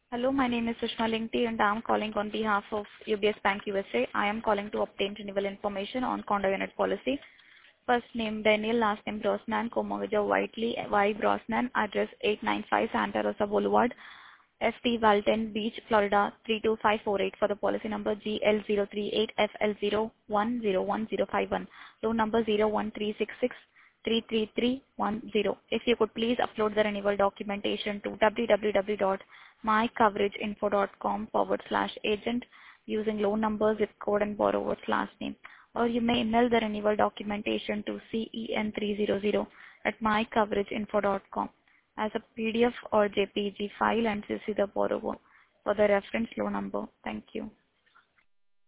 Hello, my name is Sushma Lingti and I am calling on behalf of UBS Bank USA. I am calling to obtain renewal information on condo unit policy. First name Daniel, last name Brosnan, Comovajo Whiteley, Y Brosnan, address 895 Santa Rosa Boulevard, FT Walton Beach, Florida 32548 for the policy number GL038FL01011051. Loan number 01366333310. If you could please upload the renewal documentation to www.mycoverageinfo.com/agent using loan number, zip code, and borrower's last name. Or you may email the renewal documentation to cen300@mycoverageinfo.com as a PDF or JPG file and CC the borrower for the reference loan number. Thank you.